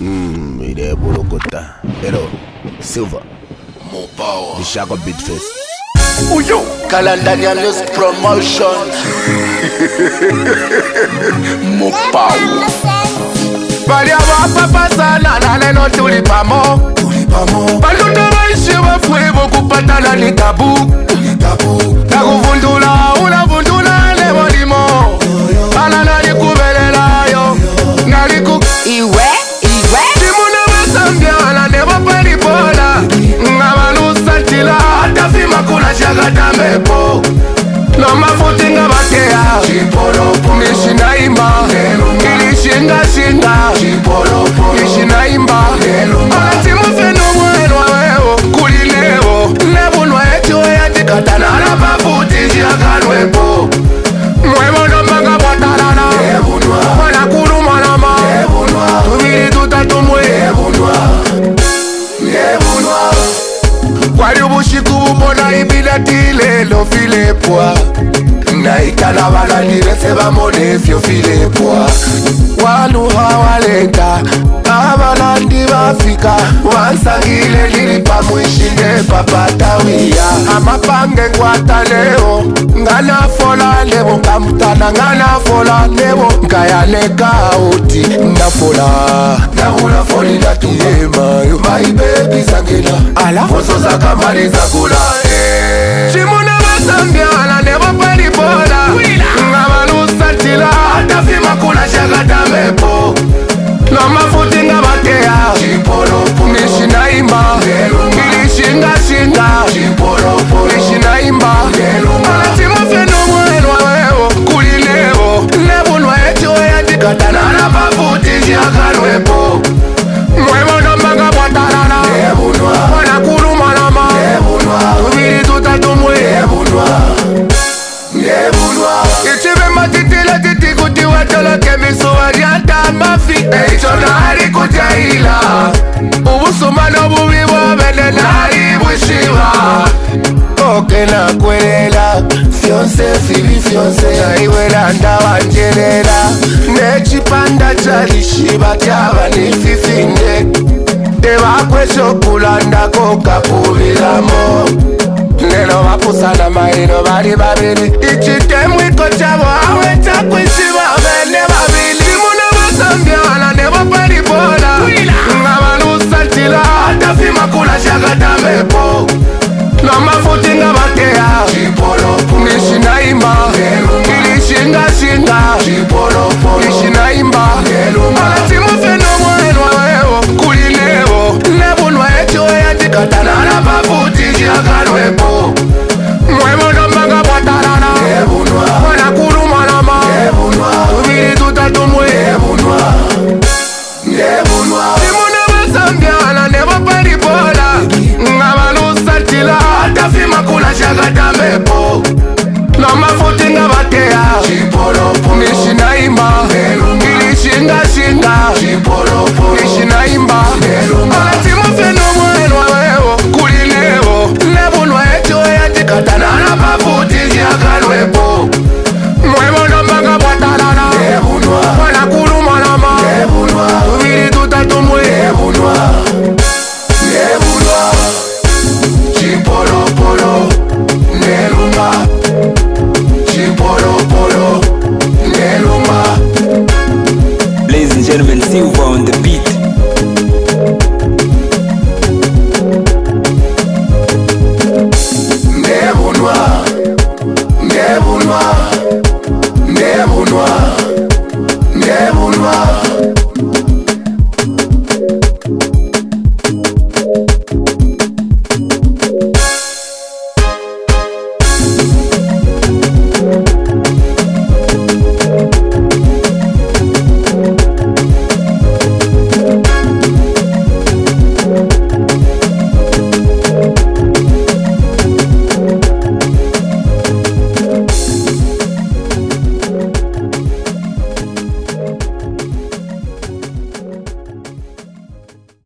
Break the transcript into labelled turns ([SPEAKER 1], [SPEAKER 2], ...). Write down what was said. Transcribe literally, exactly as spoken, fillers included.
[SPEAKER 1] Mmm, il est beau le cotin. Hello, Silver.
[SPEAKER 2] More power.
[SPEAKER 1] The Shago Beat Face.
[SPEAKER 2] Uyo, Kalandanialis promotion. More power.
[SPEAKER 3] Valia papa sana na neno tulipamo.
[SPEAKER 2] Tulipamo.
[SPEAKER 3] Balunda waishi wafwe boku patana ni tabu.
[SPEAKER 2] Tabu.
[SPEAKER 3] Nakuvundula unavundula lebo limo. Bala nalikubelela yo. Naliku iwe iwe. Timuna wasambia na nebo palipola. Ngabalusa tila atafima kula shagata mepo. No mafuti nga bakea.
[SPEAKER 2] Chipolopo.
[SPEAKER 3] Mishina imba. Kilishinga shinga.
[SPEAKER 2] Chipolopo.
[SPEAKER 3] Mishina imba. Alatimu feno mwenu wewo. Kulinewo. Nebunwa echo ya tikatana. Alapafuti jiakanwepo. Mwewo no manga watarana.
[SPEAKER 2] Nebunwa.
[SPEAKER 3] Wana kuru manama.
[SPEAKER 2] Nebunwa.
[SPEAKER 3] Tumiri tutatumwe.
[SPEAKER 2] Nebunwa. Nebunwa.
[SPEAKER 3] Kwali ubushiku bubona ibila tile lo filepwa.
[SPEAKER 2] Naikana balani bese bamone fyo filepwa.
[SPEAKER 3] Waluha waleka abalandi bafika
[SPEAKER 2] Wansangile lilipa mwishinde papatawia.
[SPEAKER 3] amapange ngwata leo nganafola lebo ngamutana nganafola lebo ngayaneka uti nafola
[SPEAKER 2] Nahula foli natuba.
[SPEAKER 3] yemayo
[SPEAKER 2] My baby zangela.
[SPEAKER 3] ala
[SPEAKER 2] Foso za kamali za kula. Eh.
[SPEAKER 3] chimuna basambyala nebo palipola ngabalusa tila
[SPEAKER 2] Atafima kula shagata mepo.
[SPEAKER 3] no mafuti ngabatea
[SPEAKER 2] Chipolopo.
[SPEAKER 3] mishina imba kilishinga shinga
[SPEAKER 2] Chipolopo.
[SPEAKER 3] mishina imba alatimufeno mwenwa wewo kulinewo nebunwa echo ya tikatana
[SPEAKER 2] Nalapafuti jiakanwepo.
[SPEAKER 3] mwewo nomanga bwatarana
[SPEAKER 2] Nebunwa.
[SPEAKER 3] wana kulumanama
[SPEAKER 2] Nebunwa.
[SPEAKER 3] tubiri tutatumwe
[SPEAKER 2] Nebunwa. Nebunwa.
[SPEAKER 3] ichibemba titile titikuti watoloke misuwa lyata mafi
[SPEAKER 2] Eicho nari kujaila.
[SPEAKER 3] ubusuma nobubi bobene nari bwishiba okena kwelela
[SPEAKER 2] Fiance fibi fiance.
[SPEAKER 3] naiwela ndawanjelela nechipanda chalishiba tyaba nififinde tebakweshokulandako kapubiramo lelo bapusana maino bali babili ichitemwiko chabo awe chakwishiba bene babili imuna basambyala nebo palipola ngabalusa tila
[SPEAKER 2] Atafima kula shagata mepo.
[SPEAKER 3] no mafuti ngabatea
[SPEAKER 2] Chipolopo.
[SPEAKER 3] mishina imba kilishinga shinga
[SPEAKER 2] Chipolopo.
[SPEAKER 3] mishina imba alatimufeno mwenwa wewo kulinewo nebunwa echo ya tikatana
[SPEAKER 2] Nalapafuti jiakanwepo.
[SPEAKER 3] mwewo nomanga bwatarana
[SPEAKER 2] Nebunwa.
[SPEAKER 3] wana kulumanama
[SPEAKER 2] Nebunwa.
[SPEAKER 3] tubiri tutatumwe
[SPEAKER 2] Nebunwa. Nebunwa.
[SPEAKER 3] imuna basambyala nebo palipola ngabalusa tila
[SPEAKER 2] Atafima kula shagata mepo.
[SPEAKER 3] no mafuti ngabatea
[SPEAKER 2] Chipolopo.
[SPEAKER 3] mishina imba kilishinga shinga
[SPEAKER 2] Chipolopo.
[SPEAKER 3] mishina imba alatimufeno mwenwa wewo kulinewo nebunwa echo ya tikatana
[SPEAKER 2] Nalapafuti jiakanwepo.
[SPEAKER 3] mwewo nomanga bwatarana
[SPEAKER 2] Nebunwa.
[SPEAKER 3] wana kulumanama
[SPEAKER 2] Nebunwa.
[SPEAKER 3] tubiri tutatumwe
[SPEAKER 2] Nebunwa. Nebunwa. Chipolopolo. Nelumba. Chipolopolo. Nelumba.
[SPEAKER 4] Ladies and gentlemen, Silver on the beat.